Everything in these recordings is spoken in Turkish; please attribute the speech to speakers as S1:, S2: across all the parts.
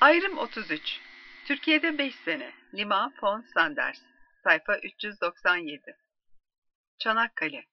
S1: Ayrım 33. Türkiye'de 5 sene. Lima von Sanders. Sayfa 397. Çanakkale.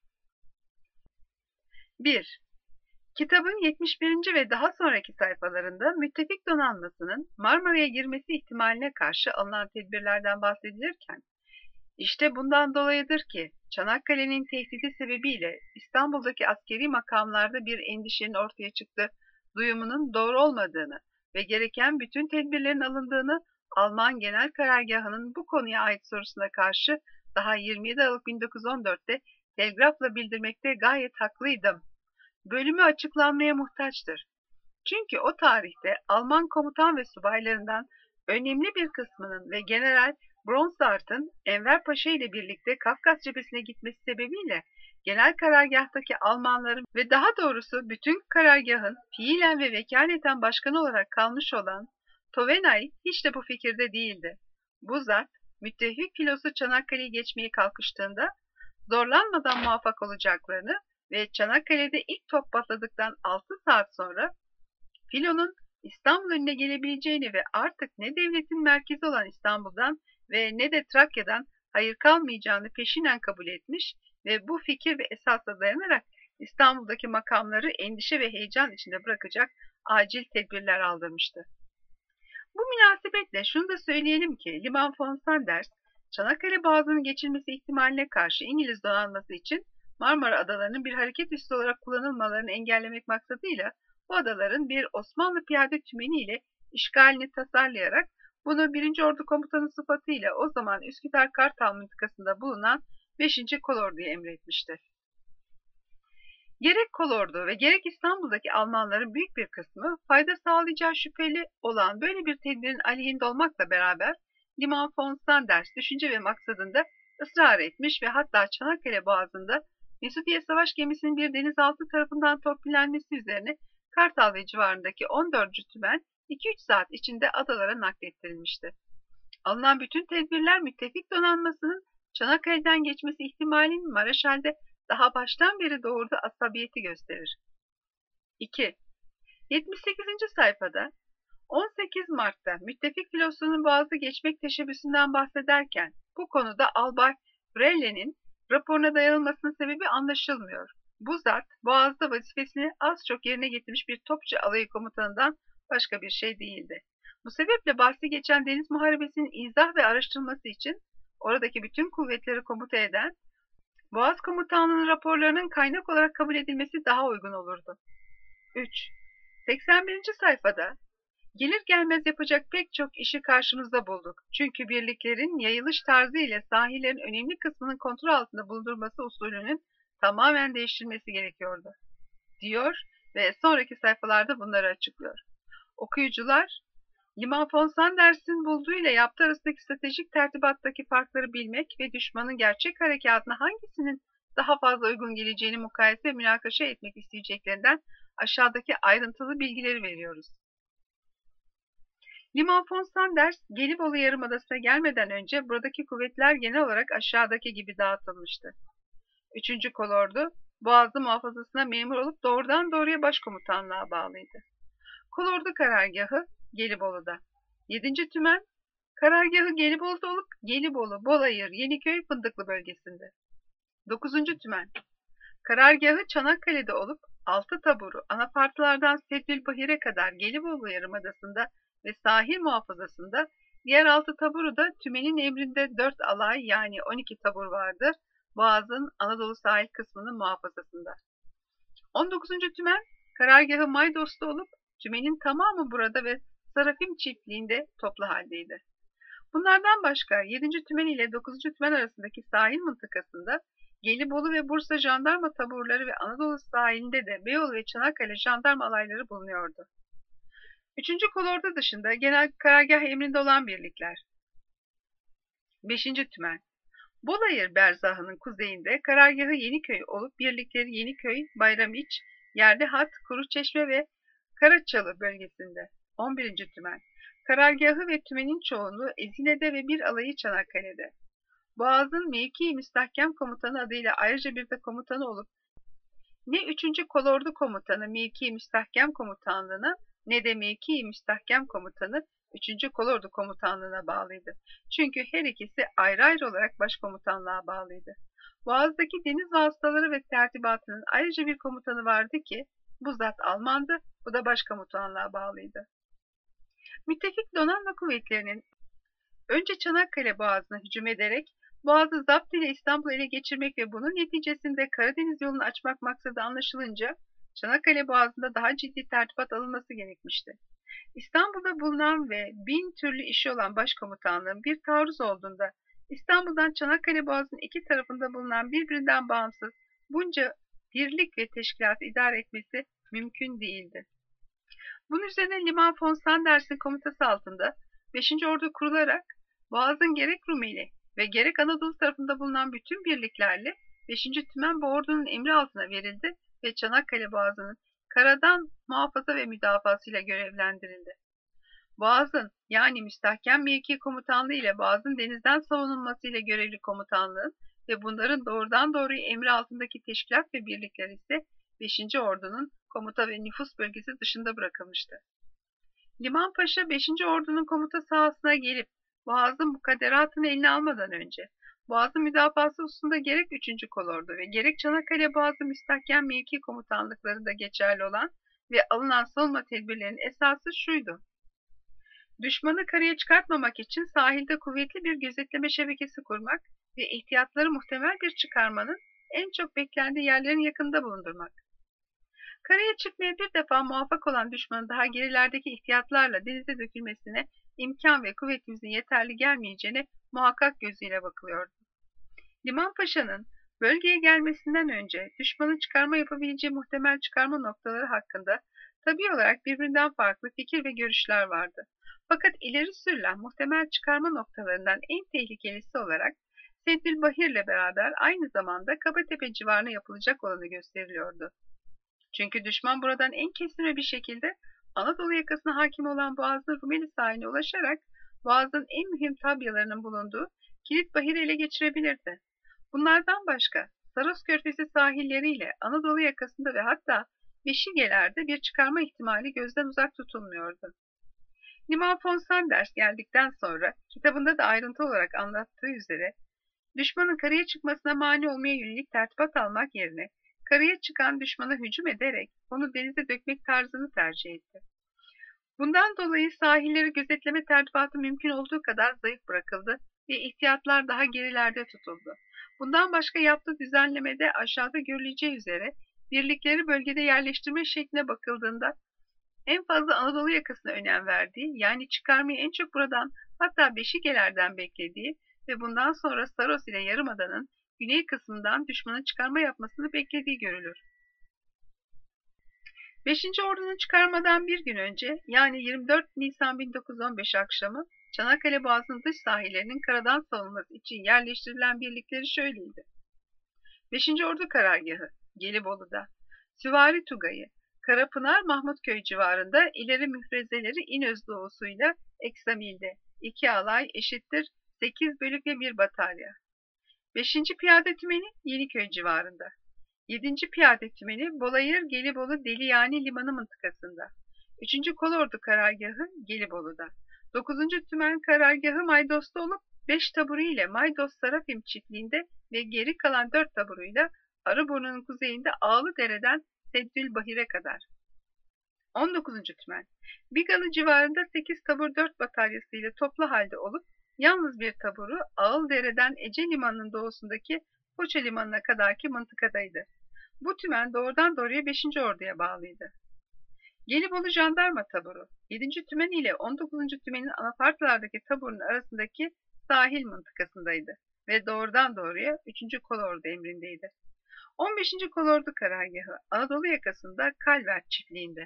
S1: 1. Kitabın 71. ve daha sonraki sayfalarında müttefik donanmasının Marmara'ya girmesi ihtimaline karşı alınan tedbirlerden bahsedilirken, işte bundan dolayıdır ki Çanakkale'nin tehdidi sebebiyle İstanbul'daki askeri makamlarda bir endişenin ortaya çıktığı duyumunun doğru olmadığını ve gereken bütün tedbirlerin alındığını Alman Genel Karargahı'nın bu konuya ait sorusuna karşı daha 27 Aralık 1914'te telgrafla bildirmekte gayet haklıydım. Bölümü açıklanmaya muhtaçtır. Çünkü o tarihte Alman komutan ve subaylarından önemli bir kısmının ve General Bronstart'ın Enver Paşa ile birlikte Kafkas cephesine gitmesi sebebiyle genel karargahtaki Almanların ve daha doğrusu bütün karargahın fiilen ve vekaleten başkanı olarak kalmış olan Tovenay hiç de bu fikirde değildi. Bu zat müttefik filosu Çanakkale'yi geçmeye kalkıştığında zorlanmadan muvaffak olacaklarını ve Çanakkale'de ilk top patladıktan 6 saat sonra filonun İstanbul önüne gelebileceğini ve artık ne devletin merkezi olan İstanbul'dan ve ne de Trakya'dan hayır kalmayacağını peşinen kabul etmiş ve bu fikir ve esasla dayanarak İstanbul'daki makamları endişe ve heyecan içinde bırakacak acil tedbirler aldırmıştı. Bu münasebetle şunu da söyleyelim ki Liman von Sanders, Çanakkale Boğazı'nın geçilmesi ihtimaline karşı İngiliz donanması için Marmara Adaları'nın bir hareket üssü olarak kullanılmalarını engellemek maksadıyla bu adaların bir Osmanlı piyade tümeni ile işgalini tasarlayarak bunu 1. Ordu Komutanı sıfatıyla o zaman Üsküdar Kartal mıntıkasında bulunan 5. Kolordu'ya emretmiştir. Gerek Kolordu ve gerek İstanbul'daki Almanların büyük bir kısmı fayda sağlayacağı şüpheli olan böyle bir tedbirin aleyhinde olmakla beraber Liman von Sanders düşünce ve maksadında ısrar etmiş ve hatta Çanakkale Boğazı'nda Mesudiye Savaş gemisinin bir denizaltı tarafından torpillenmesi üzerine Kartal ve civarındaki 14. tümen 2-3 saat içinde adalara naklettirilmişti. Alınan bütün tedbirler müttefik donanmasının Çanakkale'den geçmesi ihtimalinin Maraşal'de daha baştan beri doğurduğu asabiyeti gösterir. 2. 78. sayfada 18 Mart'ta müttefik filosunun Boğaz'ı geçmek teşebbüsünden bahsederken bu konuda Albay Brelle'nin raporuna dayanılmasının sebebi anlaşılmıyor. Bu zat Boğaz'da vazifesini az çok yerine getirmiş bir topçu alayı komutanından başka bir şey değildi. Bu sebeple bahsi geçen deniz muharebesinin izah ve araştırılması için oradaki bütün kuvvetleri komuta eden Boğaz Komutanlığı'nın raporlarının kaynak olarak kabul edilmesi daha uygun olurdu. 3. 81. sayfada gelir gelmez yapacak pek çok işi karşımızda bulduk. Çünkü birliklerin yayılış tarzı ile sahillerin önemli kısmının kontrol altında bulundurması usulünün tamamen değiştirilmesi gerekiyordu, diyor ve sonraki sayfalarda bunları açıklıyor. Okuyucular, Liman von Sanders'in bulduğuyla yaptığı arasındaki stratejik tertibattaki farkları bilmek ve düşmanın gerçek harekatına hangisinin daha fazla uygun geleceğini mukayese ve münakaşa etmek isteyeceklerinden aşağıdaki ayrıntılı bilgileri veriyoruz. Liman von Sanders, Gelibolu Yarımadası'na gelmeden önce buradaki kuvvetler genel olarak aşağıdaki gibi dağıtılmıştı. 3. Kolordu, Boğazı muhafazasına memur olup doğrudan doğruya başkomutanlığa bağlıydı. Kolordu karargahı Gelibolu'da. 7. Tümen, karargahı Gelibolu'da olup Gelibolu, Bolayır, Yeniköy, Fındıklı bölgesinde. 9. Tümen, karargahı Çanakkale'de olup 6 taburu anafartılardan Seddülbahir'e kadar Gelibolu Yarımadası'nda ve sahil muhafazasında, diğer 6 taburu da tümenin emrinde 4 alay yani 12 tabur vardır. Boğaz'ın Anadolu sahil kısmının muhafazasında. 19. Tümen, karargahı Maydos'ta olup tümenin tamamı burada ve Sarafim çiftliğinde toplu haldeydi. Bunlardan başka 7. Tümen ile 9. Tümen arasındaki sahil mıntıkasında Gelibolu ve Bursa jandarma taburları ve Anadolu sahilinde de Beyoğlu ve Çanakkale jandarma alayları bulunuyordu. 3. Kolordu dışında genel karargah emrinde olan birlikler. 5. Tümen, Bolayır berzahının kuzeyinde karargahı Yeniköy olup birlikleri Yeniköy, Bayramiç, Yerlihat, Kuruçeşme ve Karaçalı bölgesinde. 11. Tümen, karargahı ve tümenin çoğunluğu Ezine'de ve bir alayı Çanakkale'de. Boğaz'ın mevki müstahkem komutanı adıyla ayrıca bir de komutanı olup ne 3. Kolordu komutanı mevki müstahkem komutanlığına ne de mevki müstahkem komutanı 3. Kolordu Komutanlığı'na bağlıydı. Çünkü her ikisi ayrı ayrı olarak başkomutanlığa bağlıydı. Boğaz'daki deniz vasıtaları ve tertibatının ayrıca bir komutanı vardı ki bu zat Almandı, bu da başkomutanlığa bağlıydı. Müttefik donanma kuvvetlerinin önce Çanakkale Boğazı'na hücum ederek Boğaz'ı zapt ile İstanbul'u ele geçirmek ve bunun neticesinde Karadeniz yolunu açmak maksadı anlaşılınca Çanakkale Boğazı'nda daha ciddi tertibat alınması gerekmişti. İstanbul'da bulunan ve 1000 türlü işi olan başkomutanlığın bir taarruz olduğunda İstanbul'dan Çanakkale Boğazı'nın iki tarafında bulunan birbirinden bağımsız bunca birlik ve teşkilatı idare etmesi mümkün değildi. Bunun üzerine Liman von Sanders'in komutası altında 5. Ordu kurularak Boğaz'ın gerek Rumeli ve gerek Anadolu tarafında bulunan bütün birliklerle 5. Tümen bu ordunun emri altına verildi ve Çanakkale Boğazı'nın karadan muhafaza ve müdafasıyla görevlendirildi. Boğaz'ın yani müstahkem mevki komutanlığı ile Boğaz'ın denizden savunulması ile görevli komutanlığın ve bunların doğrudan doğruya emri altındaki teşkilat ve birlikler ise 5. Ordu'nun komuta ve nüfus bölgesi dışında bırakılmıştı. Liman Paşa 5. Ordu'nun komuta sahasına gelip Boğaz'ın mukadderatını eline almadan önce Boğaz'ın müdafası hususunda gerek 3. Kolordu ve gerek Çanakkale Boğazı müstahkem mevki komutanlıklarında geçerli olan ve alınan savunma tedbirlerinin esası şuydu: düşmanı karaya çıkartmamak için sahilde kuvvetli bir gözetleme şebekesi kurmak ve ihtiyatları muhtemel bir çıkarmanın en çok beklendiği yerlerin yakında bulundurmak. Karaya çıkmaya bir defa muvaffak olan düşmanın daha gerilerdeki ihtiyatlarla denize dökülmesine imkan ve kuvvetimizin yeterli gelmeyeceğine muhakkak gözüyle bakılıyordu. Liman Paşa'nın bölgeye gelmesinden önce düşmanın çıkarma yapabileceği muhtemel çıkarma noktaları hakkında tabii olarak birbirinden farklı fikir ve görüşler vardı. Fakat ileri sürülen muhtemel çıkarma noktalarından en tehlikelisi olarak Seddülbahir'le beraber aynı zamanda Kabatepe civarına yapılacak olanı gösteriliyordu. Çünkü düşman buradan en kestirme bir şekilde Anadolu yakasına hakim olan Boğaz'ın Rumeli sahiline ulaşarak Boğaz'ın en mühim tabyalarının bulunduğu Kilitbahir'i ele geçirebilirdi. Bunlardan başka Saros Körfezi sahilleriyle Anadolu yakasında ve hatta Beşigeler'de bir çıkarma ihtimali gözden uzak tutulmuyordu. Liman von Sanders geldikten sonra kitabında da ayrıntı olarak anlattığı üzere düşmanın karaya çıkmasına mani olmaya yönelik tertibat almak yerine karaya çıkan düşmana hücum ederek onu denize dökmek tarzını tercih etti. Bundan dolayı sahilleri gözetleme tertibatı mümkün olduğu kadar zayıf bırakıldı ve ihtiyatlar daha gerilerde tutuldu. Bundan başka yaptığı düzenlemede aşağıda görüleceği üzere birlikleri bölgede yerleştirme şekline bakıldığında en fazla Anadolu yakasına önem verdiği, yani çıkarmayı en çok buradan hatta Beşigeler'den beklediği ve bundan sonra Saros ile Yarımada'nın güney kısmından düşmanın çıkarma yapmasını beklediği görülür. 5. Ordu'nun çıkarmadan bir gün önce, yani 24 Nisan 1915 akşamı Çanakkale Boğazı'nın dış sahillerinin karadan savunması için yerleştirilen birlikleri şöyleydi: 5. Ordu Karargahı, Gelibolu'da, Süvari Tugayı, Karapınar Mahmutköy civarında ileri müfrezeleri İnöz doğusuyla Eksamil'de 2 alay eşittir 8 bölük ve 1 batarya. 5. Piyade Tümeni Yeniköy civarında. 7. Piyade Tümeni Bolayır Gelibolu Deliyani Limanı mıntıkasında. 3. Kolordu Karargahı Gelibolu'da. 9. Tümen Karargahı Maydos'ta olup 5 taburu ile Maydos Sarafim çiftliğinde ve geri kalan 4 taburuyla Arıburnu'nun kuzeyinde Ağlıdere'den Seddülbahir'e kadar. 19. Tümen Bigalı civarında 8 tabur 4 bataryası ile toplu halde olup yalnız bir taburu Ağıldere'den Ece Limanı'nın doğusundaki Foça Limanı'na kadarki mıntıkadaydı. Bu tümen doğrudan doğruya 5. Ordu'ya bağlıydı. Gelibolu Jandarma Taburu 7. Tümen ile 19. Tümen'in anafartlardaki taburun arasındaki sahil mıntıkasındaydı ve doğrudan doğruya 3. Kolordu emrindeydi. 15. Kolordu Karargahı Anadolu yakasında Kalvert çiftliğinde.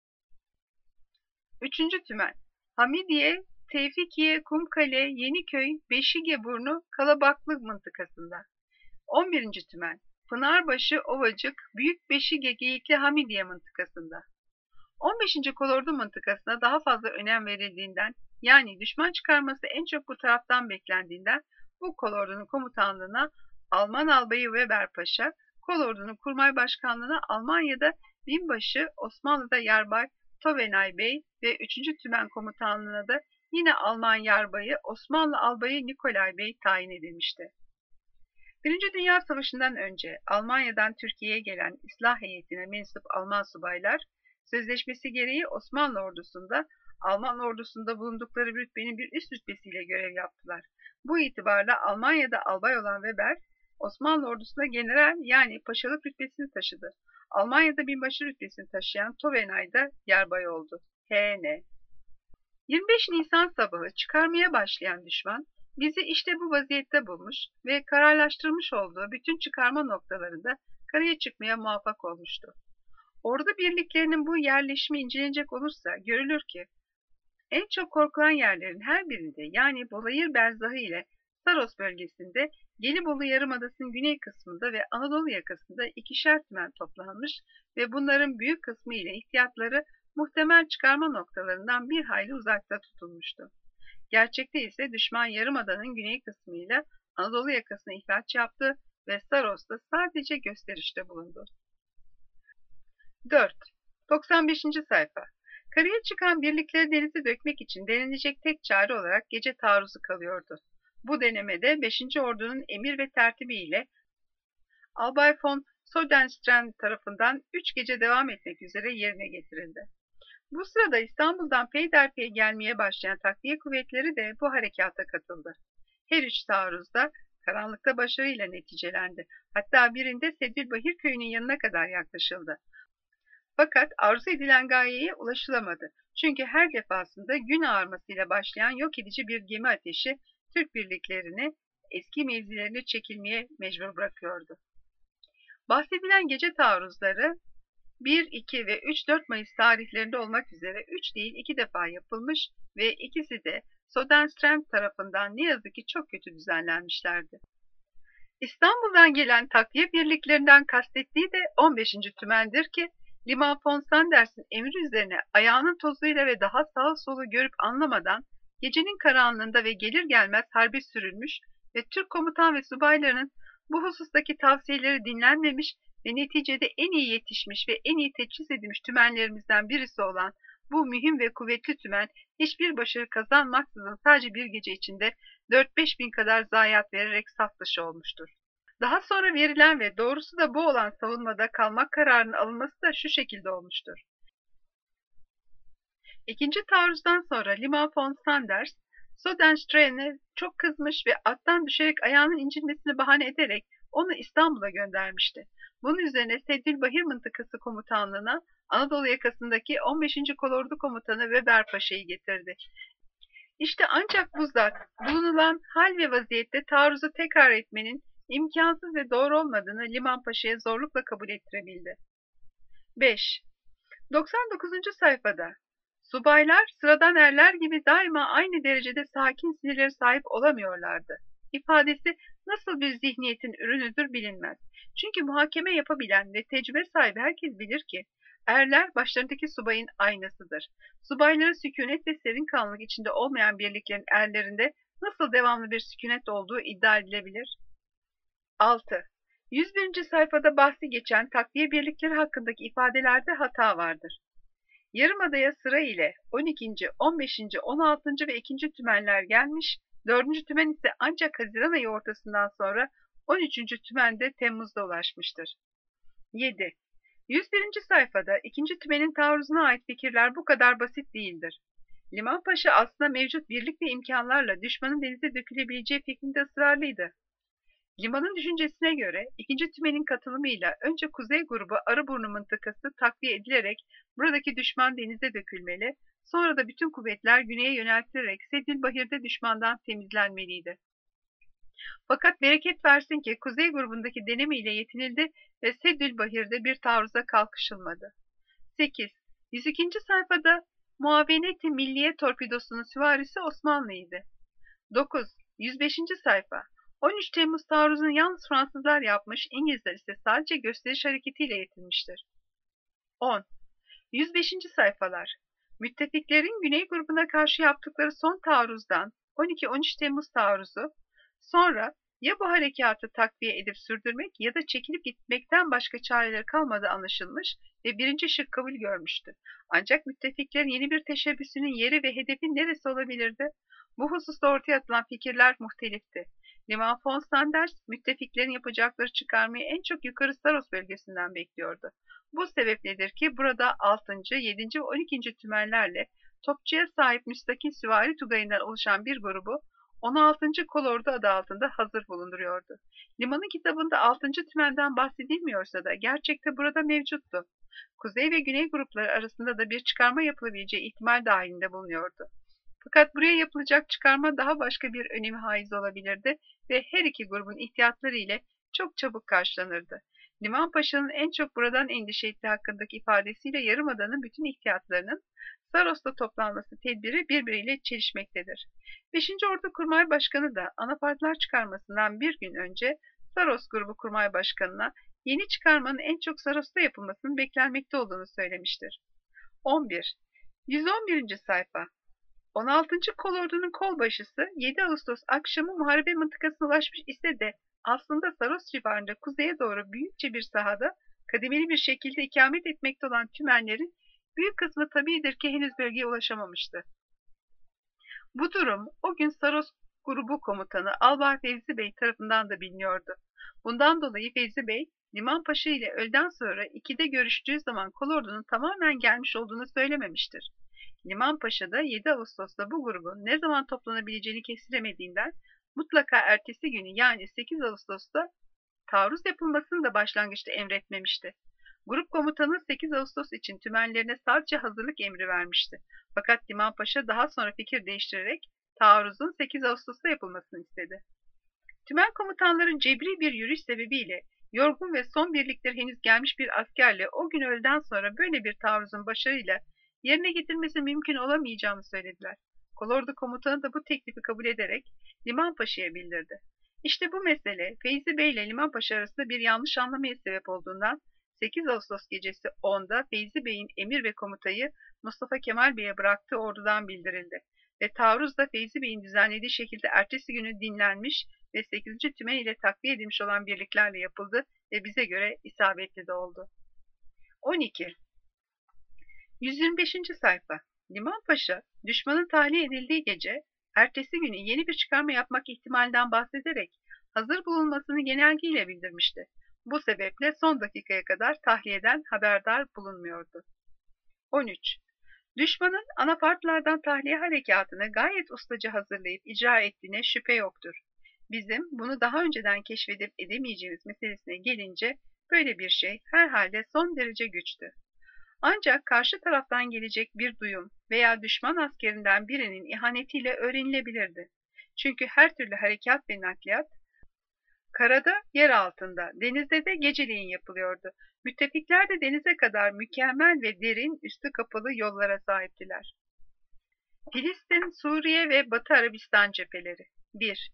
S1: 3. Tümen Hamidiye, Tevfikiye, Kumkale, Yeniköy, Beşigeburnu, Kalabaklı mıntıkasında. 11. Tümen Pınarbaşı, Ovacık, Büyük Beşige, Geyikli, Hamidiye mıntıkasında. 15. Kolordu mıntıkasına daha fazla önem verildiğinden, yani düşman çıkarması en çok bu taraftan beklendiğinden bu kolordunun komutanlığına Alman albayı Weber Paşa, kolordunun kurmay başkanlığına Almanya'da binbaşı, Osmanlı'da yarbay Tovenay Bey ve 3. Tümen Komutanlığı'na da yine Alman yarbayı Osmanlı albayı Nikolay Bey tayin edilmişti. Birinci Dünya Savaşı'ndan önce Almanya'dan Türkiye'ye gelen İslah Heyeti'ne mensup Alman subaylar, sözleşmesi gereği Osmanlı ordusunda, Alman ordusunda bulundukları rütbenin bir üst rütbesiyle görev yaptılar. Bu itibarla Almanya'da albay olan Weber, Osmanlı ordusunda general yani paşalık rütbesini taşıdı. Almanya'da binbaşı rütbesini taşıyan Tovenay'da yarbay oldu. H.N. 25 Nisan sabahı çıkarmaya başlayan düşman, bizi işte bu vaziyette bulmuş ve kararlaştırmış olduğu bütün çıkarma noktalarında karaya çıkmaya muvaffak olmuştu. Ordu birliklerinin bu yerleşimi incelenecek olursa görülür ki, en çok korkulan yerlerin her birinde yani Bolayır Berzahı ile Saros bölgesinde, Gelibolu Yarımadası'nın güney kısmında ve Anadolu yakasında ikişer tümen toplanmış ve bunların büyük kısmı ile ihtiyatları muhtemel çıkarma noktalarından bir hayli uzakta tutulmuştu. Gerçekte ise düşman Yarımada'nın güney kısmıyla Anadolu yakasına ihraç yaptı ve Saros'ta sadece gösterişte bulundu. 4. 95. sayfa. Karaya çıkan birlikleri denize dökmek için denilecek tek çare olarak gece taarruzu kalıyordu. Bu denemede 5. Ordu'nun emir ve tertibi ile Albay von Sodenstrand tarafından 3 gece devam etmek üzere yerine getirildi. Bu sırada İstanbul'dan peyderpey gelmeye başlayan takviye kuvvetleri de bu harekata katıldı. Her üç taarruzda karanlıkta başarıyla neticelendi. Hatta birinde Sedilbahir köyünün yanına kadar yaklaşıldı. Fakat arzu edilen gayeye ulaşılamadı. Çünkü her defasında gün ağarmasıyla başlayan yok edici bir gemi ateşi Türk birliklerini eski mevzilerine çekilmeye mecbur bırakıyordu. Bahsedilen gece taarruzları 1, 2 ve 3-4 Mayıs tarihlerinde olmak üzere 3 değil 2 defa yapılmış ve ikisi de Sodenstrand tarafından ne yazık ki çok kötü düzenlenmişlerdi. İstanbul'dan gelen takviye birliklerinden kastettiği de 15. tümendir ki Liman von Sanders'in emri üzerine ayağının tozuyla ve daha sağa solu görüp anlamadan gecenin karanlığında ve gelir gelmez harbe sürülmüş ve Türk komutan ve subaylarının bu husustaki tavsiyeleri dinlenmemiş ve neticede en iyi yetişmiş ve en iyi teçhiz edilmiş tümenlerimizden birisi olan bu mühim ve kuvvetli tümen hiçbir başarı kazanmaksızın sadece bir gece içinde 4-5 bin kadar zayiat vererek saf dışı olmuştur. Daha sonra verilen ve doğrusu da bu olan savunmada kalmak kararının alınması da şu şekilde olmuştur. İkinci taarruzdan sonra Liman von Sanders, Sodenstrand'e çok kızmış ve attan düşerek ayağının incinmesini bahane ederek onu İstanbul'a göndermişti. Bunun üzerine Sedilbahir Mıntıkası Komutanlığı'na Anadolu yakasındaki 15. Kolordu Komutanı Weber Paşa'yı getirdi. İşte ancak bu zat bulunulan hal ve vaziyette taarruzu tekrar etmenin imkansız ve doğru olmadığını Liman Paşa'ya zorlukla kabul ettirebildi. 5. 99. sayfada subaylar sıradan erler gibi daima aynı derecede sakin sinirlere sahip olamıyorlardı. İfadesi nasıl bir zihniyetin ürünüdür bilinmez. Çünkü muhakeme yapabilen ve tecrübe sahibi herkes bilir ki erler başlarındaki subayın aynasıdır. Subayların sükunet ve serin kanlılık içinde olmayan birliklerin erlerinde nasıl devamlı bir sükunet olduğu iddia edilebilir? 6. 101. sayfada bahsi geçen takviye birlikleri hakkındaki ifadelerde hata vardır. Yarımada'ya sıra ile 12., 15., 16. ve 2. tümenler gelmiş, 4. tümen ise ancak Haziran ayı ortasından sonra 13. tümende Temmuz'da ulaşmıştır. 7. 101. sayfada 2. tümenin taarruzuna ait fikirler bu kadar basit değildir. Liman Paşa aslında mevcut birlik ve imkanlarla düşmanın denize dökülebileceği fikrinde ısrarlıydı. Limanın düşüncesine göre 2. tümenin katılımıyla önce Kuzey Grubu Arıburnu mıntıkası takviye edilerek buradaki düşman denize dökülmeli, sonra da bütün kuvvetler güneye yöneltilerek Sedilbahir'de düşmandan temizlenmeliydi. Fakat bereket versin ki Kuzey grubundaki deneme ile yetinildi ve Sedilbahir'de bir taarruza kalkışılmadı. 8. 102. sayfada Muaveneti Milliye torpidosunun süvarisi Osmanlı'ydı. 9. 105. sayfa 13 Temmuz taarruzunu yalnız Fransızlar yapmış, İngilizler ise sadece gösteriş hareketiyle yetinmiştir. 10. 105. sayfalar müttefiklerin Güney grubuna karşı yaptıkları son taarruzdan 12-13 Temmuz taarruzu, sonra Ya bu harekatı takviye edip sürdürmek ya da çekilip gitmekten başka çareleri kalmadığı anlaşılmış ve birinci şık kabul görmüştü. Ancak müttefiklerin yeni bir teşebbüsünün yeri ve hedefi neresi olabilirdi? Bu hususta ortaya atılan fikirler muhtelifti. Liman von Sanders, müttefiklerin yapacakları çıkarmayı en çok yukarı Saros bölgesinden bekliyordu. Bu sebepledir ki burada 6. 7. ve 12. tümenlerle topçuya sahip müstakil süvari tugayından oluşan bir grubu 16. Kolordu adı altında hazır bulunduruyordu. Limanın kitabında 6. tümenden bahsedilmiyorsa da gerçekte burada mevcuttu. Kuzey ve güney grupları arasında da bir çıkarma yapılabileceği ihtimal dahilinde bulunuyordu. Fakat buraya yapılacak çıkarma daha başka bir önemi haiz olabilirdi ve her iki grubun ihtiyatları ile çok çabuk karşılanırdı. Liman Paşa'nın en çok buradan endişe ettiği hakkındaki ifadesiyle Yarımada'nın bütün ihtiyatlarının Saros'ta toplanması tedbiri birbiriyle çelişmektedir. 5. Ordu Kurmay Başkanı da anapartlar çıkarmasından bir gün önce Saros Grubu Kurmay Başkanı'na yeni çıkarmanın en çok Saros'ta yapılmasının beklenmekte olduğunu söylemiştir. 11. 111. sayfa 16. Kolordu'nun kolbaşısı 7 Ağustos akşamı muharebe mıntıkasına ulaşmış ise de aslında Saros civarında kuzeye doğru büyükçe bir sahada kademeli bir şekilde ikamet etmekte olan tümenlerin büyük kısmı tabiidir ki henüz bölgeye ulaşamamıştı. Bu durum o gün Saros grubu komutanı Albay Fevzi Bey tarafından da biliniyordu. Bundan dolayı Fevzi Bey, Liman Paşa ile öğleden sonra 2'de görüştüğü zaman kolordunun tamamen gelmiş olduğunu söylememiştir. Liman Paşa da 7 Ağustos'ta bu grubun ne zaman toplanabileceğini kestiremediğinden mutlaka ertesi günü yani 8 Ağustos'ta taarruz yapılmasını da başlangıçta emretmemişti. Grup komutanı 8 Ağustos için tümenlerine sadece hazırlık emri vermişti. Fakat Liman Paşa daha sonra fikir değiştirerek taarruzun 8 Ağustos'ta yapılmasını istedi. Tümen komutanların cebri bir yürüyüş sebebiyle yorgun ve son birlikleri henüz gelmiş bir askerle o gün öğleden sonra böyle bir taarruzun başarıyla yerine getirmesi mümkün olamayacağını söylediler. Kolordu komutanı da bu teklifi kabul ederek Liman Paşa'ya bildirdi. İşte bu mesele Feyzi Bey ile Liman Paşa arasında bir yanlış anlamaya sebep olduğundan 8 Ağustos gecesi 10'da Feyzi Bey'in emir ve komutayı Mustafa Kemal Bey'e bıraktığı ordudan bildirildi ve taarruz da Feyzi Bey'in düzenlediği şekilde ertesi günü dinlenmiş ve 8. tümen ile takviye edilmiş olan birliklerle yapıldı ve bize göre isabetli de oldu. 12. 125. sayfa Liman Paşa, düşmanın tahliye edildiği gece, ertesi günü yeni bir çıkarma yapmak ihtimalinden bahsederek hazır bulunmasını genelgeyle bildirmişti. Bu sebeple son dakikaya kadar tahliyeden haberdar bulunmuyordu. 13. Düşmanın anapartlardan tahliye harekatını gayet ustaca hazırlayıp icra ettiğine şüphe yoktur. Bizim bunu daha önceden keşfedip edemeyeceğimiz meselesine gelince böyle bir şey herhalde son derece güçtü. Ancak karşı taraftan gelecek bir duyum veya düşman askerinden birinin ihanetiyle öğrenilebilirdi. Çünkü her türlü harekat ve nakliyat karada, yer altında, denizde de geceleyin yapılıyordu. Müttefikler de denize kadar mükemmel ve derin, üstü kapalı yollara sahiptiler. Filistin, Suriye ve Batı Arabistan cepheleri 1.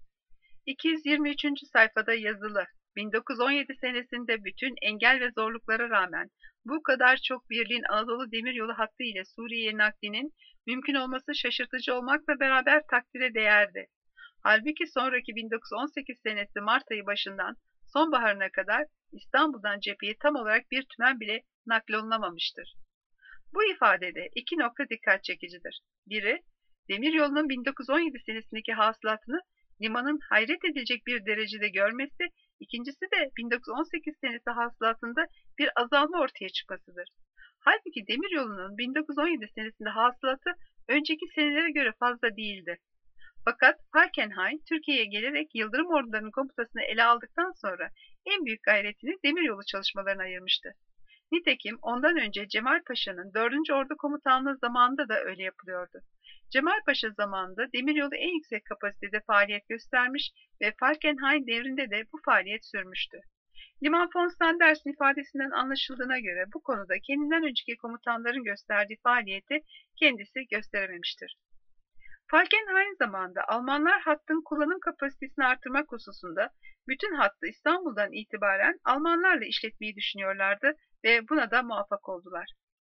S1: 223. sayfada yazılı. 1917 senesinde bütün engel ve zorluklara rağmen bu kadar çok birliğin Anadolu Demiryolu hattı ile Suriye'ye naklinin mümkün olması şaşırtıcı olmakla beraber takdire değerdi. Halbuki sonraki 1918 senesi Mart ayı başından sonbaharına kadar İstanbul'dan cepheye tam olarak bir tümen bile naklolunamamıştır. Bu ifadede iki nokta dikkat çekicidir. Biri, demiryolunun 1917 senesindeki hasılatını limanın hayret edilecek bir derecede görmesi, ikincisi de 1918 senesi hasılatında bir azalma ortaya çıkmasıdır. Halbuki demiryolunun 1917 senesinde hasılatı önceki senelere göre fazla değildi. Fakat Falkenhayn, Türkiye'ye gelerek Yıldırım ordularının komutasını ele aldıktan sonra en büyük gayretini demiryolu çalışmalarına ayırmıştı. Nitekim ondan önce Cemal Paşa'nın 4. Ordu Komutanlığı zamanında da öyle yapılıyordu. Cemal Paşa zamanında demiryolu en yüksek kapasitede faaliyet göstermiş ve Falkenhayn devrinde de bu faaliyet sürmüştü. Liman von Sanders'in ifadesinden anlaşıldığına göre bu konuda kendinden önceki komutanların gösterdiği faaliyeti kendisi gösterememiştir. Falkenhayn zamanında Almanlar hattın kullanım kapasitesini artırmak hususunda bütün hattı İstanbul'dan itibaren Almanlarla işletmeyi düşünüyorlardı ve buna da muvaffak oldular.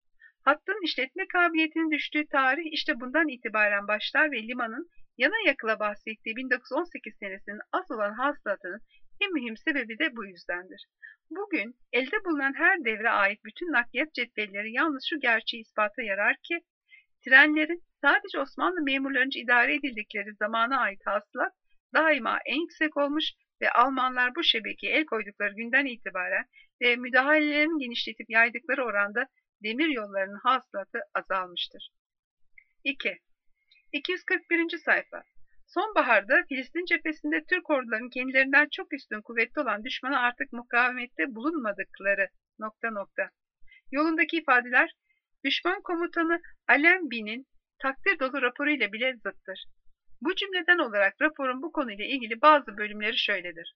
S1: Hattın işletme kabiliyetinin düştüğü tarih işte bundan itibaren başlar ve limanın yana yakıla bahsettiği 1918 senesinin az olan hasılatının en mühim sebebi de bu yüzdendir. Bugün elde bulunan her devre ait bütün nakliyat cetvelleri yalnız şu gerçeği ispata yarar ki, trenlerin sadece Osmanlı memurlarınca idare edildikleri zamana ait hasılat daima en yüksek olmuş ve Almanlar bu şebekeye el koydukları günden itibaren ve müdahalelerini genişletip yaydıkları oranda demir yollarının hasılatı azalmıştır. 2. 241. sayfa. Sonbaharda Filistin cephesinde Türk ordularının kendilerinden çok üstün kuvvetli olan düşmana artık mukavemette bulunmadıkları ... Yolundaki ifadeler düşman komutanı Allenby'nin takdir dolu raporuyla bile zıttır. Bu cümleden olarak raporun bu konuyla ilgili bazı bölümleri şöyledir.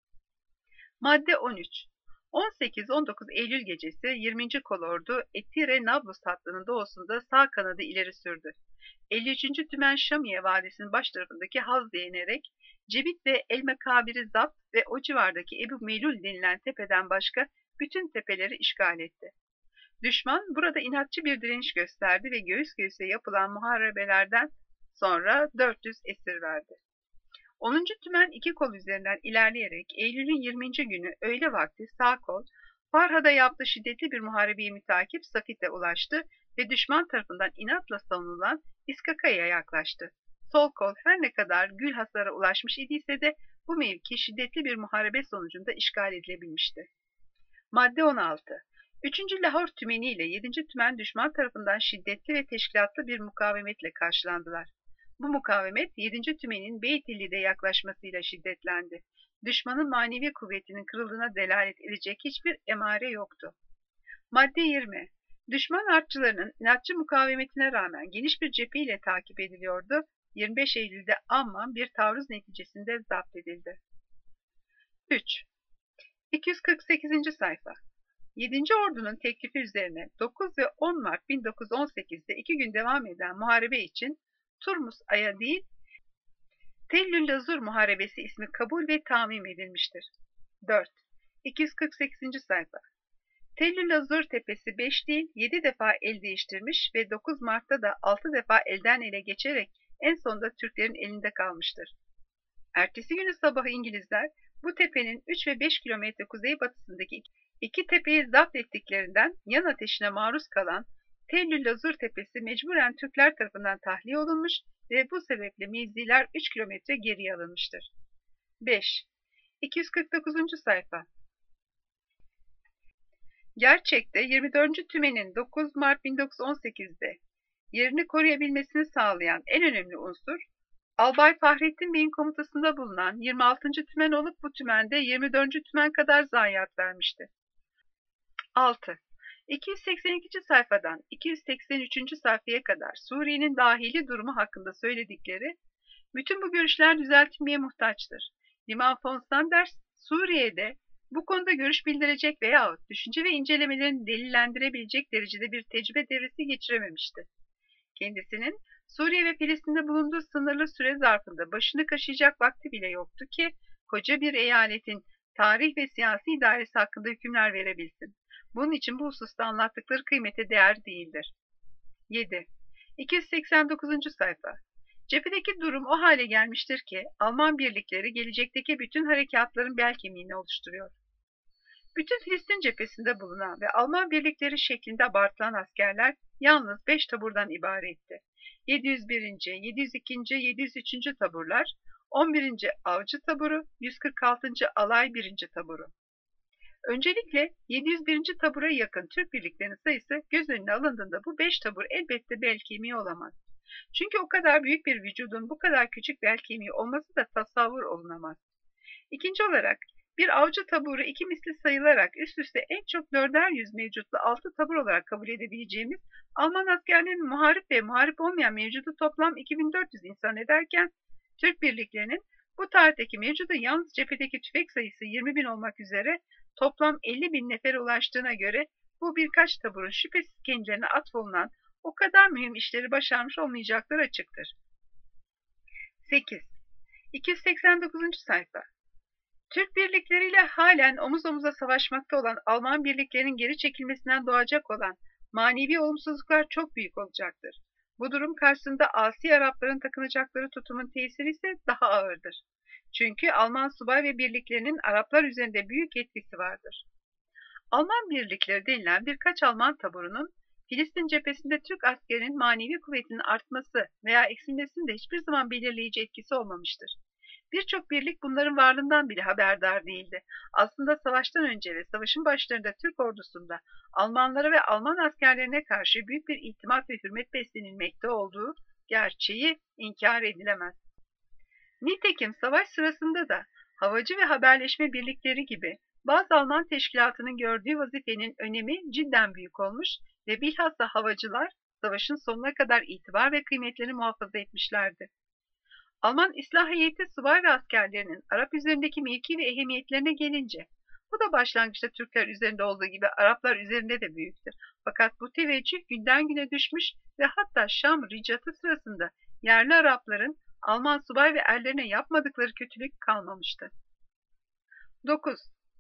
S1: Madde 13. 18-19 Eylül gecesi 20. Kolordu Etire-Nablus hattının doğusunda sağ kanadı ileri sürdü. 53. Tümen Şamiye Vadisi'nin baş tarafındaki Hazlı'ya inerek Cebit ve El-Mekabir'i zapt ve o civardaki Ebu Melul denilen tepeden başka bütün tepeleri işgal etti. Düşman burada inatçı bir direniş gösterdi ve göğüs göğüse yapılan muharebelerden sonra 400 esir verdi. 10. Tümen iki kol üzerinden ilerleyerek Eylül'ün 20. günü öğle vakti sağ kol Farha'da yaptığı şiddetli bir muharebeye mütakip Safit'e ulaştı ve düşman tarafından inatla savunulan İskaka'ya yaklaştı. Sol kol her ne kadar Gülhasar'a ulaşmış idiyse de bu mevki şiddetli bir muharebe sonucunda işgal edilebilmişti. Madde 16. 3. Lahor Tümeni ile 7. Tümen düşman tarafından şiddetli ve teşkilatlı bir mukavemetle karşılandılar. Bu mukavemet 7. Tümen'in Beytilli'de yaklaşmasıyla şiddetlendi. Düşmanın manevi kuvvetinin kırıldığına delalet edecek hiçbir emare yoktu. Madde 20. Düşman artçılarının inatçı mukavemetine rağmen geniş bir cepheyle takip ediliyordu. 25 Eylül'de Amman bir taarruz neticesinde zapt edildi. 3. 248. sayfa. 7. Ordu'nun teklifi üzerine 9 ve 10 Mart 1918'de 2 gün devam eden muharebe için Turmus Ay'a değil, Tellül Lazur Muharebesi ismi kabul ve tamim edilmiştir. 4. 248. sayfa. Tellül Lazur tepesi 5 değil 7 defa el değiştirmiş ve 9 Mart'ta da 6 defa elden ele geçerek en sonunda Türklerin elinde kalmıştır. Ertesi günü sabahı İngilizler bu tepenin 3 ve 5 kilometre kuzeybatısındaki iki tepeyi zapt ettiklerinden yan ateşine maruz kalan Tellül Lazur tepesi mecburen Türkler tarafından tahliye olunmuş ve bu sebeple mevziler 3 kilometre geriye alınmıştır. 5. 249. sayfa. Gerçekte 24. Tümen'in 9 Mart 1918'de yerini koruyabilmesini sağlayan en önemli unsur, Albay Fahrettin Bey'in komutasında bulunan 26. Tümen olup bu tümende 24. Tümen kadar zayiat vermişti. 6. 282. sayfadan 283. sayfaya kadar Suriye'nin dahili durumu hakkında söyledikleri, bütün bu görüşler düzeltilmeye muhtaçtır. Liman von Sanders, Suriye'de bu konuda görüş bildirecek veyahut düşünce ve incelemelerini delillendirebilecek derecede bir tecrübe devresi geçirememişti. Kendisinin Suriye ve Filistin'de bulunduğu sınırlı süre zarfında başını kaşıyacak vakti bile yoktu ki, koca bir eyaletin tarih ve siyasi idaresi hakkında hükümler verebilsin. Bunun için bu hususta anlattıkları kıymete değer değildir. 7. 289. sayfa. Cephedeki durum o hale gelmiştir ki, Alman birlikleri gelecekteki bütün harekatların bel kemiğini oluşturuyor. Bütün Filistin cephesinde bulunan ve Alman birlikleri şeklinde abartılan askerler yalnız 5 taburdan ibaretti. 701. 702. 703. taburlar, 11. Avcı taburu, 146. Alay 1. taburu. Öncelikle 701. tabura yakın Türk birliklerinin sayısı göz önüne alındığında bu 5 tabur elbette bel kemiği olamaz. Çünkü o kadar büyük bir vücudun bu kadar küçük bel kemiği olması da tasavvur olunamaz. İkinci olarak bir avcı taburu iki misli sayılarak üst üste en çok 400 mevcutlu 6 tabur olarak kabul edebileceğimiz Alman askerlerinin muharip ve muharip olmayan mevcudu toplam 2400 insan ederken, Türk birliklerinin bu tarihteki mevcudu yalnız cephedeki tüfek sayısı 20.000 olmak üzere toplam 50.000 nefere ulaştığına göre bu birkaç taburun şüphesiz kendilerine atfolunan o kadar mühim işleri başarmış olmayacakları açıktır. 8. 289. sayfa. Türk birlikleriyle halen omuz omuza savaşmakta olan Alman birliklerinin geri çekilmesinden doğacak olan Manevi olumsuzluklar çok büyük olacaktır. Bu durum karşısında asi Arapların takınacakları tutumun tesiri ise daha ağırdır. Çünkü Alman subay ve birliklerinin Araplar üzerinde büyük etkisi vardır. Alman birlikleri denilen birkaç Alman taburunun Filistin cephesinde Türk askerinin manevi kuvvetinin artması veya eksilmesinin de hiçbir zaman belirleyici etkisi olmamıştır. Birçok birlik bunların varlığından bile haberdar değildi. Aslında savaştan önce ve savaşın başlarında Türk ordusunda Almanlara ve Alman askerlerine karşı büyük bir itimat ve hürmet beslenilmekte olduğu gerçeği inkar edilemez. Nitekim savaş sırasında da havacı ve haberleşme birlikleri gibi bazı Alman teşkilatının gördüğü vazifenin önemi cidden büyük olmuş ve bilhassa havacılar savaşın sonuna kadar itibar ve kıymetlerini muhafaza etmişlerdi. Alman İslah Heyeti subay ve askerlerinin Arap üzerindeki mevki ve ehemmiyetlerine gelince, bu da başlangıçta Türkler üzerinde olduğu gibi Araplar üzerinde de büyüktür. Fakat bu teveccüh günden güne düşmüş ve hatta Şam ricatı sırasında yerli Arapların Alman subay ve erlerine yapmadıkları kötülük kalmamıştı. 9.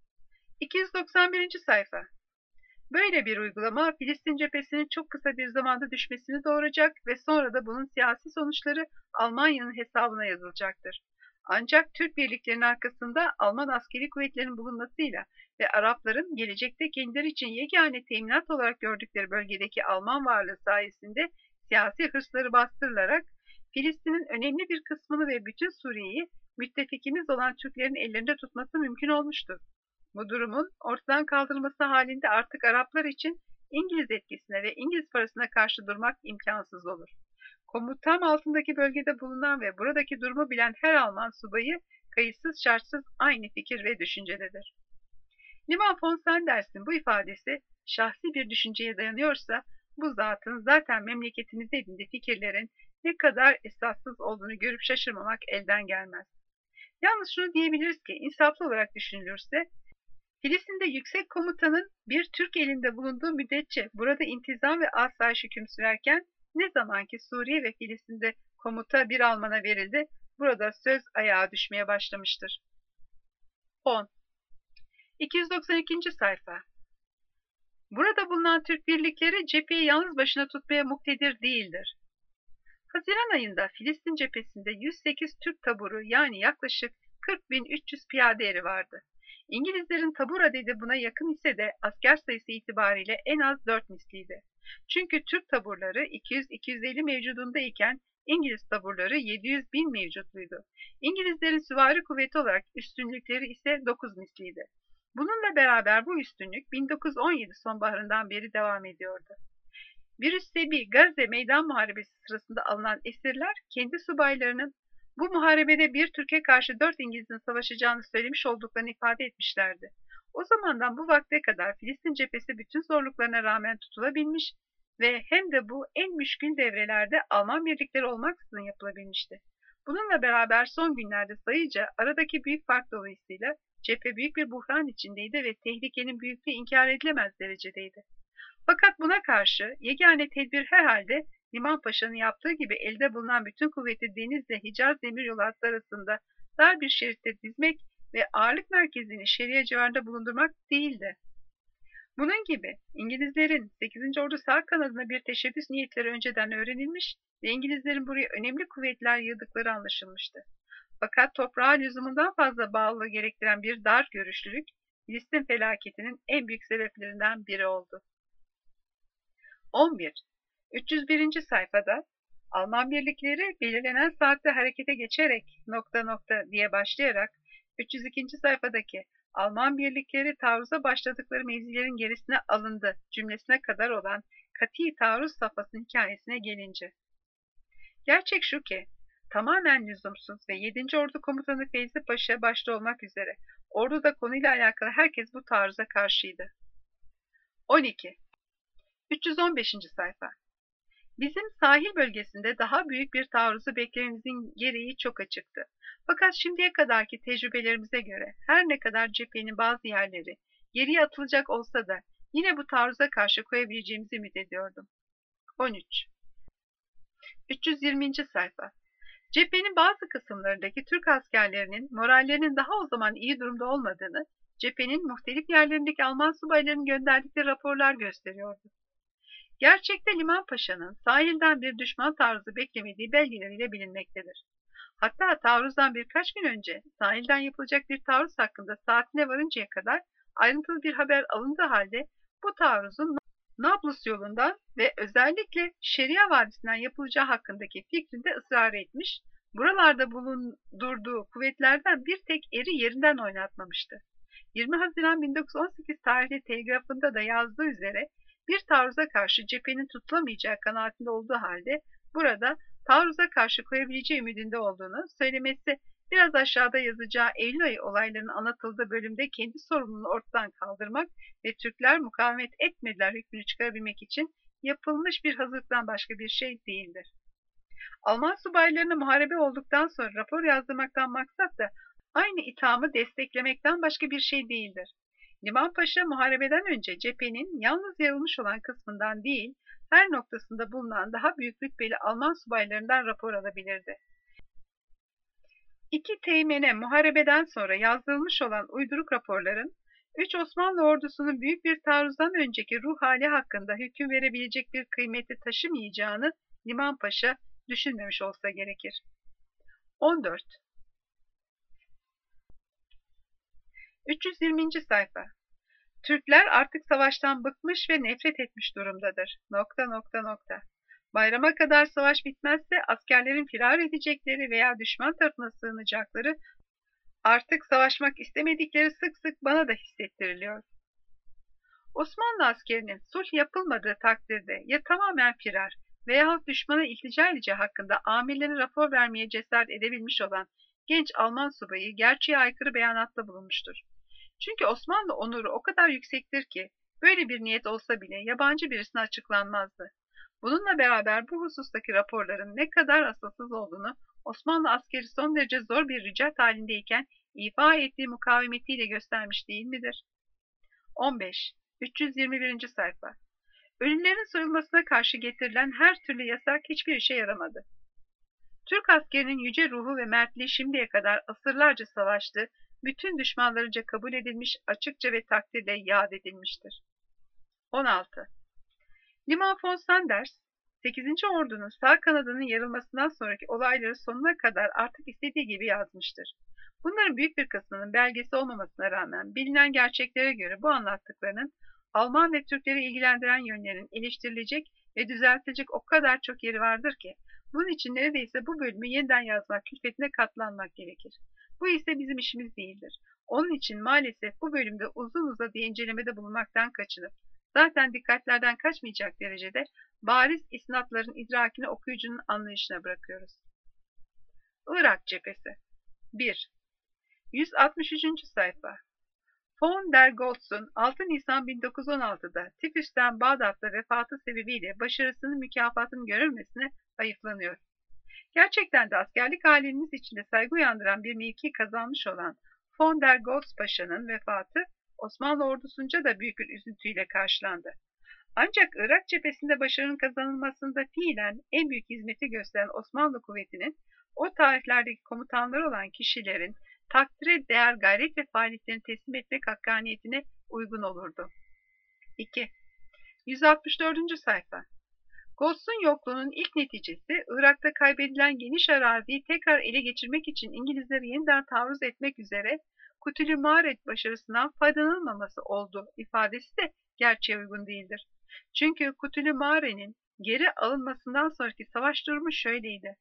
S1: 291. sayfa. Böyle bir uygulama Filistin cephesinin çok kısa bir zamanda düşmesini doğuracak ve sonra da bunun siyasi sonuçları Almanya'nın hesabına yazılacaktır. Ancak Türk birliklerinin arkasında Alman askeri kuvvetlerinin bulunmasıyla ve Arapların gelecekte kendileri için yegane teminat olarak gördükleri bölgedeki Alman varlığı sayesinde siyasi hırsları bastırılarak Filistin'in önemli bir kısmını ve bütün Suriye'yi müttefikimiz olan Türklerin ellerinde tutması mümkün olmuştur. Bu durumun ortadan kaldırılması halinde artık Araplar için İngiliz etkisine ve İngiliz parasına karşı durmak imkansız olur. Komutam altındaki bölgede bulunan ve buradaki durumu bilen her Alman subayı kayıtsız şartsız aynı fikir ve düşüncededir. Liman von Sanders'in bu ifadesi şahsi bir düşünceye dayanıyorsa bu zatın zaten memleketimizde edindiği fikirlerin ne kadar esassız olduğunu görüp şaşırmamak elden gelmez. Yalnız şunu diyebiliriz ki insaflı olarak düşünülürse Filistin'de yüksek komutanın bir Türk elinde bulunduğu müddetçe burada intizam ve asayiş hüküm sürerken ne zamanki Suriye ve Filistin'de komuta bir Alman'a verildi, burada söz ayağa düşmeye başlamıştır. 10. 292. sayfa. Burada bulunan Türk birlikleri cepheyi yalnız başına tutmaya muktedir değildir. Haziran ayında Filistin cephesinde 108 Türk taburu yani yaklaşık 40.300 piyade eri vardı. İngilizlerin tabur adedi buna yakın ise de asker sayısı itibariyle en az 4 misliydi. Çünkü Türk taburları 200-250 mevcudunda iken İngiliz taburları 700.000 mevcutluydu. İngilizlerin süvari kuvveti olarak üstünlükleri ise 9 misliydi. Bununla beraber bu üstünlük 1917 sonbaharından beri devam ediyordu. Virüs Sebi Gazze Meydan Muharebesi sırasında alınan esirler kendi subaylarının bu muharebede bir Türkiye karşı 4 İngiliz'in savaşacağını söylemiş olduklarını ifade etmişlerdi. O zamandan bu vakte kadar Filistin cephesi bütün zorluklarına rağmen tutulabilmiş ve hem de bu en müşkül devrelerde Alman birlikleri olmaksızın yapılabilmişti. Bununla beraber son günlerde sayıca aradaki büyük fark dolayısıyla cephe büyük bir buhran içindeydi ve tehlikenin büyüklüğü inkar edilemez derecedeydi. Fakat buna karşı yegane tedbir herhalde Liman Paşa'nın yaptığı gibi elde bulunan bütün kuvveti denizle Hicaz demiryolu hattı arasında dar bir şeritte dizmek ve ağırlık merkezini Şeria civarında bulundurmak değildi. Bunun gibi İngilizlerin 8. Ordu sağ kanadına bir teşebbüs niyetleri önceden öğrenilmiş ve İngilizlerin buraya önemli kuvvetler yığdıkları anlaşılmıştı. Fakat toprağa lüzumundan fazla bağlılığı gerektiren bir dar görüşlülük Filistin felaketinin en büyük sebeplerinden biri oldu. 11. 301. sayfada Alman birlikleri belirlenen saatte harekete geçerek ... diye başlayarak 302. sayfadaki Alman birlikleri taarruza başladıkları mevzilerin gerisine alındı cümlesine kadar olan kati taarruz safhasının hikayesine gelince. Gerçek şu ki tamamen lüzumsuz ve 7. Ordu Komutanı Feyzi Paşa başta olmak üzere orduda konuyla alakalı herkes bu taarruza karşıydı. 12. 315. sayfa. Bizim sahil bölgesinde daha büyük bir taarruzu beklememizin gereği çok açıktı. Fakat şimdiye kadarki tecrübelerimize göre her ne kadar cephenin bazı yerleri geriye atılacak olsa da yine bu taarruza karşı koyabileceğimizi ümit ediyordum. 13. 320. sayfa. Cephenin bazı kısımlarındaki Türk askerlerinin morallerinin daha o zaman iyi durumda olmadığını, cephenin muhtelif yerlerindeki Alman subaylarının gönderdikleri raporlar gösteriyordu. Gerçekte Liman Paşa'nın sahilden bir düşman taarruzu beklemediği belgeleriyle bilinmektedir. Hatta taarruzdan birkaç gün önce sahilden yapılacak bir taarruz hakkında saatine varıncaya kadar ayrıntılı bir haber alındığı halde bu taarruzun Nablus yolundan ve özellikle Şeria Vadisi'nden yapılacağı hakkındaki fikrinde ısrar etmiş, buralarda bulundurduğu kuvvetlerden bir tek eri yerinden oynatmamıştı. 20 Haziran 1918 tarihli telgrafında da yazdığı üzere bir taarruza karşı cephenin tutulamayacağı kanaatinde olduğu halde burada taarruza karşı koyabileceği ümidinde olduğunu söylemesi, biraz aşağıda yazacağı Eylül ayı olaylarının anlatıldığı bölümde kendi sorumluluğunu ortadan kaldırmak ve Türkler mukavemet etmediler hükmünü çıkarabilmek için yapılmış bir hazırlıktan başka bir şey değildir. Alman subaylarına muharebe olduktan sonra rapor yazdırmaktan maksat da aynı ithamı desteklemekten başka bir şey değildir. Liman Paşa muharebeden önce cephenin yalnız yarılmış olan kısmından değil, her noktasında bulunan daha büyük rütbeli Alman subaylarından rapor alabilirdi. İki teğmene muharebeden sonra yazdırılmış olan uyduruk raporların, 3 Osmanlı ordusunun büyük bir taarruzdan önceki ruh hali hakkında hüküm verebilecek bir kıymeti taşımayacağını Liman Paşa düşünmemiş olsa gerekir. 14. 320. sayfa. Türkler artık savaştan bıkmış ve nefret etmiş durumdadır. Bayrama kadar savaş bitmezse askerlerin firar edecekleri veya düşman tarafına sığınacakları, artık savaşmak istemedikleri sık sık bana da hissettiriliyor. Osmanlı askerinin sulh yapılmadığı takdirde ya tamamen firar veyahut düşmana iltica edeceği hakkında amirlerine rapor vermeye cesaret edebilmiş olan genç Alman subayı gerçeğe aykırı beyanatla bulunmuştur. Çünkü Osmanlı onuru o kadar yüksektir ki böyle bir niyet olsa bile yabancı birisine açıklanmazdı. Bununla beraber bu husustaki raporların ne kadar asılsız olduğunu Osmanlı askeri son derece zor bir ricat halindeyken ifa ettiği mukavemetiyle göstermiş değil midir? 15. 321. sayfa. Ölülerin soyulmasına karşı getirilen her türlü yasak hiçbir işe yaramadı. Türk askerinin yüce ruhu ve mertliği şimdiye kadar asırlarca savaştı, bütün düşmanlarınca kabul edilmiş, açıkça ve takdirle yad edilmiştir. 16. Liman von Sanders, 8. Ordu'nun sağ kanadının yarılmasından sonraki olayları sonuna kadar artık istediği gibi yazmıştır. Bunların büyük bir kısmının belgesi olmamasına rağmen bilinen gerçeklere göre bu anlattıklarının Alman ve Türkleri ilgilendiren yönlerin eleştirilecek ve düzeltilecek o kadar çok yeri vardır ki bunun için neredeyse bu bölümü yeniden yazmak külfetine katlanmak gerekir. Bu ise bizim işimiz değildir. Onun için maalesef bu bölümde uzun uzadıya incelemede bulunmaktan kaçınıp zaten dikkatlerden kaçmayacak derecede bariz isnatların idrakini okuyucunun anlayışına bırakıyoruz. Irak cephesi 1. 163. sayfa. Von der Goltz'un 6 Nisan 1916'da tifüsten Bağdat'ta vefatı sebebiyle başarısının mükafatının görülmesine hayıflanıyor. Gerçekten de askerlik alemimiz içinde saygı uyandıran bir mevki kazanmış olan Von der Goltz Paşa'nın vefatı Osmanlı ordusunca da büyük bir üzüntüyle karşılandı. Ancak Irak cephesinde başarının kazanılmasında fiilen en büyük hizmeti gösteren Osmanlı kuvvetinin o tarihlerdeki komutanları olan kişilerin takdire değer gayret ve faaliyetlerini teslim etmek hakkaniyetine uygun olurdu. 2. 164. sayfa. Goltz'un yokluğunun ilk neticesi Irak'ta kaybedilen geniş araziyi tekrar ele geçirmek için İngilizleri yeniden taarruz etmek üzere Kutülü Mağaret başarısından faydalanılmaması oldu ifadesi de gerçeğe uygun değildir. Çünkü Kutülü Mağaret'in geri alınmasından sonraki savaş durumu şöyleydi.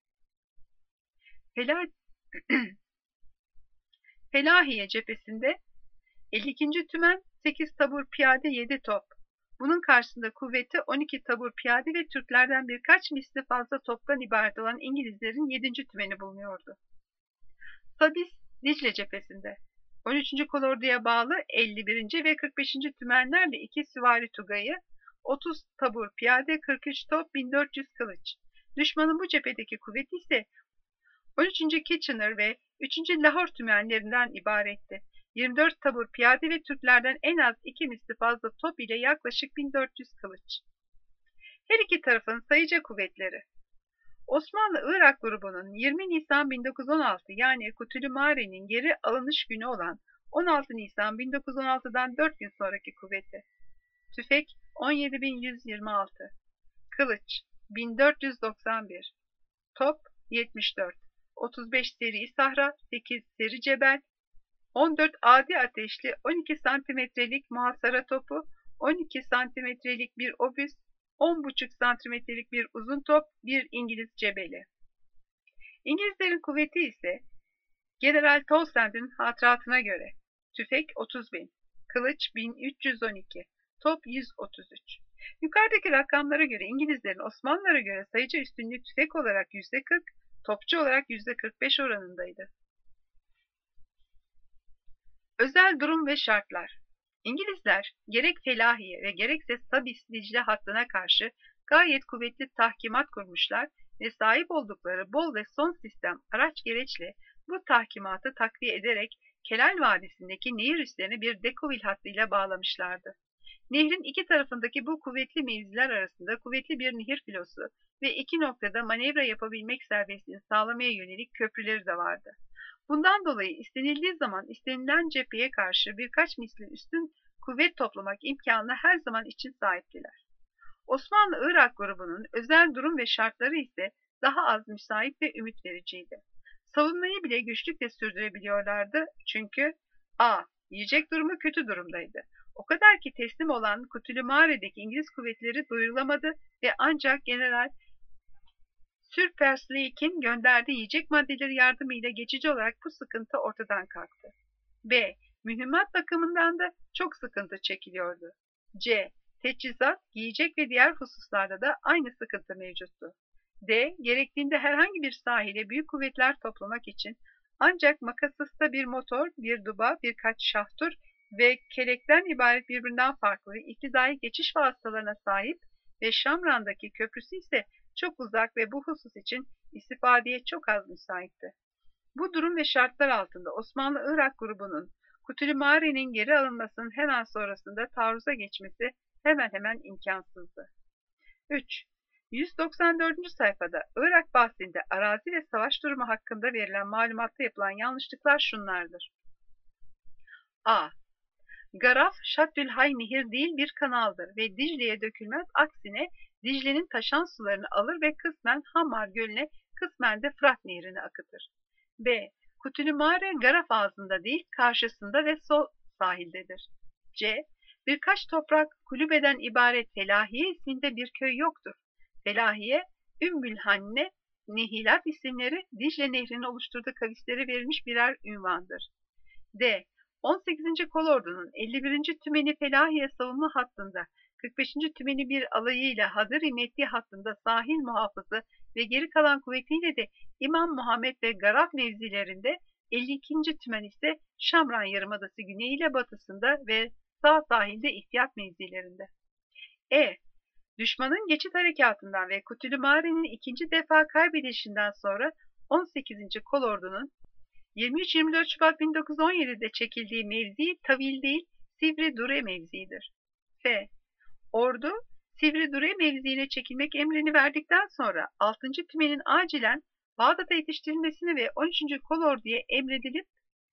S1: Felahiye cephesinde 52. Tümen 8 tabur piyade 7 top. Bunun karşısında kuvveti 12 tabur piyade ve Türklerden birkaç misli fazla toptan ibaret olan İngilizlerin 7. tümeni bulunuyordu. Sadis Dicle cephesinde 13. kolorduya bağlı 51. ve 45. tümenlerle 2 süvari tugayı, 30 tabur piyade, 43 top, 1400 kılıç. Düşmanın bu cephedeki kuvveti ise 13. Kitchener ve 3. Lahor tümenlerinden ibaretti. 24 tabur piyade ve Türklerden en az 2 misli fazla top ile yaklaşık 1400 kılıç. Her iki tarafın sayıca kuvvetleri. Osmanlı-Irak grubunun 20 Nisan 1916 yani Kutülü Mağaret'in geri alınış günü olan 16 Nisan 1916'dan 4 gün sonraki kuvveti. Tüfek 17.126, Kılıç 1491, top 74, 35 seri sahra, 8 seri cebel, 14 adi ateşli 12 santimetrelik muhasara topu, 12 santimetrelik bir obüs, 10,5 santimetrelik bir uzun top, bir İngiliz cebeli. İngilizlerin kuvveti ise General Townsend'in hatıratına göre tüfek 30.000, kılıç 1312, top 133. Yukarıdaki rakamlara göre İngilizlerin Osmanlılara göre sayıca üstünlüğü tüfek olarak %40, topçu olarak %45 oranındaydı. Özel durum ve şartlar. İngilizler gerek Felahiye ve gerekse Sabis-Dicle hattına karşı gayet kuvvetli tahkimat kurmuşlar ve sahip oldukları bol ve son sistem araç gereçle bu tahkimatı takviye ederek Kelal Vadisi'ndeki nehir üslerini bir Decauville hattıyla bağlamışlardı. Nehrin iki tarafındaki bu kuvvetli mevziler arasında kuvvetli bir nehir filosu ve iki noktada manevra yapabilmek serbestliğini sağlamaya yönelik köprüleri de vardı. Bundan dolayı istenildiği zaman istenilen cepheye karşı birkaç misli üstün kuvvet toplamak imkanına her zaman için sahiptiler. Osmanlı-Irak grubunun özel durum ve şartları ise daha az müsait ve ümit vericiydi. Savunmayı bile güçlükle sürdürebiliyorlardı çünkü a. Yiyecek durumu kötü durumdaydı. O kadar ki teslim olan Kutülümare'deki İngiliz kuvvetleri duyurulamadı ve ancak General Sir gönderdiği yiyecek maddeleri yardımıyla geçici olarak bu sıkıntı ortadan kalktı. B. Mühimmat bakımından da çok sıkıntı çekiliyordu. C. Teçhizat, yiyecek ve diğer hususlarda da aynı sıkıntı mevcuttu. D. Gerektiğinde herhangi bir sahile büyük kuvvetler toplamak için ancak makasısta bir motor, bir duba, birkaç şahtur ve kelekten ibaret birbirinden farklı iktidai geçiş vasıtalarına sahip ve Şamran'daki köprüsü ise çok uzak ve bu husus için istifadeye çok az müsaitti. Bu durum ve şartlar altında Osmanlı-Irak grubunun Kutülümare'nin geri alınmasının hemen sonrasında taarruza geçmesi hemen hemen imkansızdı. 3. 194. sayfada Irak bahsinde arazi ve savaş durumu hakkında verilen malumatta yapılan yanlışlıklar şunlardır. A. Garaf, Şaddülhay nehir değil bir kanaldır ve Dicle'ye dökülmez, aksine Dicle'nin taşan sularını alır ve kısmen Hammar Gölü'ne, kısmen de Fırat Nehri'ne akıtır. B. Kutülümare Garaf ağzında değil, karşısında ve sol sahildedir. C. Birkaç toprak kulübeden ibaret Felahiye isminde bir köy yoktur. Felahiye, Ümmülhanne, Nehilat isimleri Dicle Nehri'nin oluşturduğu kavislere verilmiş birer ünvandır. D. 18. Kolordu'nun 51. Tümeni Felahiye savunma hattında, 45. Tümeni bir alayıyla Hadır-ı Meddi hattında sahil muhafızı ve geri kalan kuvvetiyle de İmam Muhammed ve Garaf mevzilerinde, 52. Tümen ise Şamran Yarımadası güneyiyle batısında ve sağ sahilde ihtiyat mevzilerinde. E. Düşmanın geçit harekatından ve Kutülümare'nin ikinci defa kaybedilişinden sonra 18. Kolordu'nun 23-24 Şubat 1917'de çekildiği mevzi Tavil değil, Sivri Dure mevzidir. F. Ordu, Sivri Dure mevziine çekilmek emrini verdikten sonra 6. Tümen'in acilen Bağdat'a yetiştirilmesini ve 13. Kolordu'ya emredilip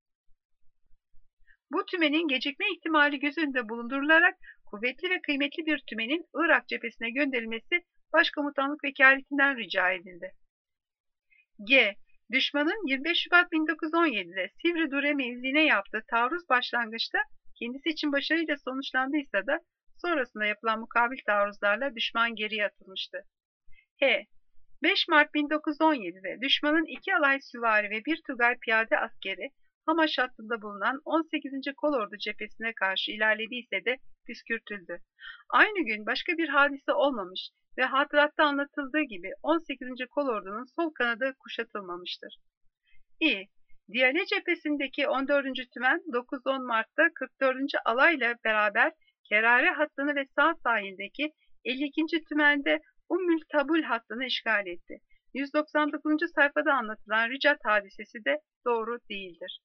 S1: bu tümenin gecikme ihtimali göz önünde bulundurularak kuvvetli ve kıymetli bir tümenin Irak cephesine gönderilmesi başkomutanlık vekaletinden rica edildi. G. Düşmanın 25 Şubat 1917'de Sivri Dure mevziine yaptığı taarruz başlangıçta kendisi için başarıyla sonuçlandıysa da sonrasında yapılan mukabil taarruzlarla düşman geriye atılmıştı. H. 5 Mart 1917'de düşmanın 2 alay süvari ve 1 Tugay piyade askeri Hamaş hattında bulunan 18. Kolordu cephesine karşı ilerlediyse de püskürtüldü. Aynı gün başka bir hadise olmamış ve hatıratta anlatıldığı gibi 18. Kolordu'nun sol kanadı kuşatılmamıştır. İ. Diyale cephesindeki 14. Tümen 9-10 Mart'ta 44. alayla beraber Kerare hattını ve sağ sahildeki 52. Tümen'de Ummül Tabul hattını işgal etti. 199. sayfada anlatılan Ricat hadisesi de doğru değildir.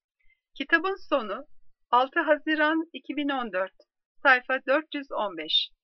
S1: Kitabın sonu 6 Haziran 2014 sayfa 415